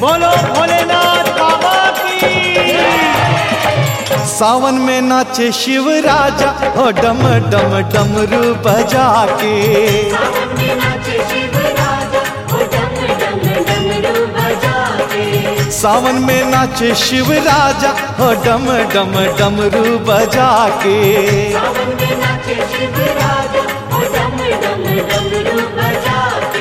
बोलो भोलेनाथ बाबा की। सावन में नाचे शिव राजा हो डम डम डमरू बजा के। सावन में नाचे शिव राजा ओ डम डम डमरू बजा के। सावन में नाचे शिव राजा हो डम डम डमरू बजा के। सावन में नाचे शिव राजा ओ डम डम डमरू बजा के।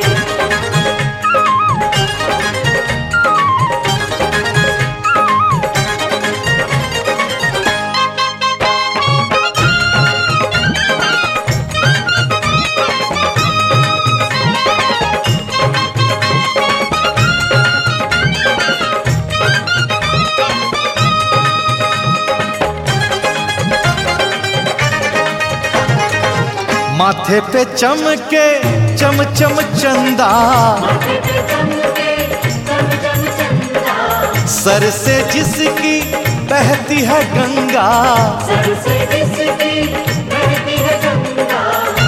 माथे पे चमके चम चम चंदा, माथे पे चमके चम चम चंदा। सर से जिसकी बहती है गंगा। सर से जिसकी बहती है गंगा।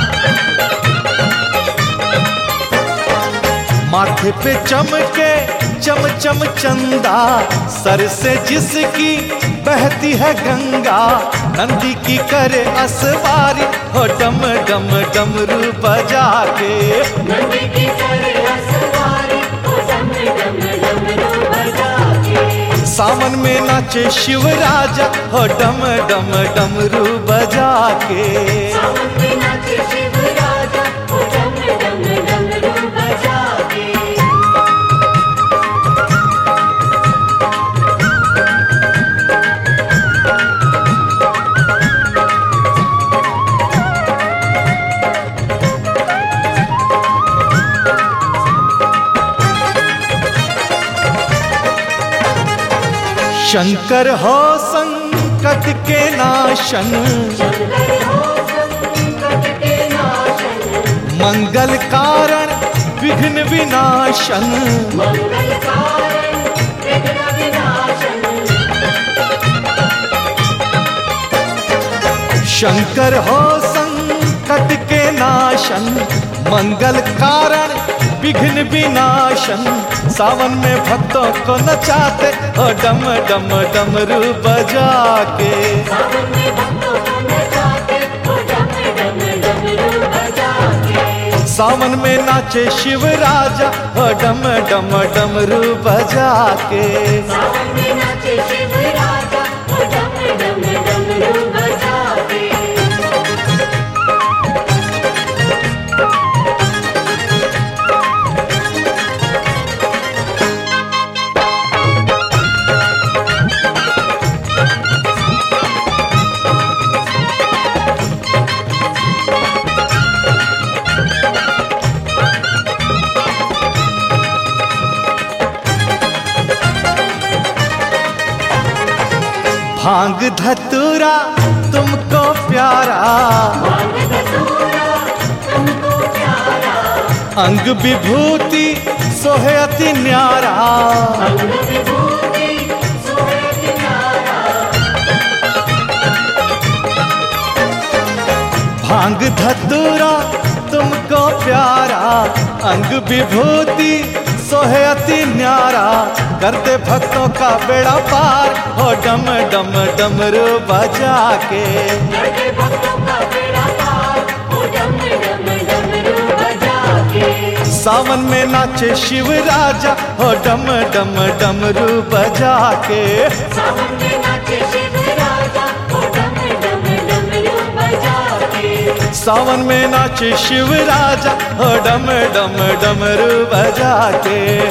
माथे पे चमके चम चम चंदा, सर से जिसकी बहती है गंगा। नंदी की करे असवारी हो डम डम डमरू बजा के। नंदी की करे असवारी ओ डम डम डमरू बजा के। सावन में नाचे शिव राजा हो डम डम डमरू बजा के। सावन में नाचे शिव राजा ओ डम डम डमरू बजा के। शंकर हो संकट के नाशन, शंकर हो संकट के नाशन। मंगल कारण विघ्न विनाशन। मंगल कारण विघ्न विनाशन। शंकर हो संकट के नाशन, मंगल कारण विघ्न विनाशन। सावन में भक्तों को नचाते हो डम डम डमरू बजा के। सावन में भक्तों को नचाते ओ डम डम डमरू बजा के। सावन में नाचे शिव राजा हो डम डम डमरू बजा के। सावन में नाचे शिव राजा ओ डम डम डमरू बजा के। भांग धतूरा तुमको प्यारा, भांग धतूरा तुमको प्यारा। अंग विभूति सोहे अति न्यारा। अंग विभूति सोहे किनारा। भांग धतूरा तुमको प्यारा, अंग विभूति सोहे अति न्यारा। करते भक्तों का बेड़ा पार हो डम डम डमरू बजा के। करते भक्तों का बेड़ा पार ओ डम डम डमरू बजा के। सावन में नाचे शिव राजा हो डम डम डमरू बजा के। सावन में नाचे शिव राजा ओ डम डम डमरू बजा के। सावन में नाचे शिव राजा हो डम डम डमरू बजा के।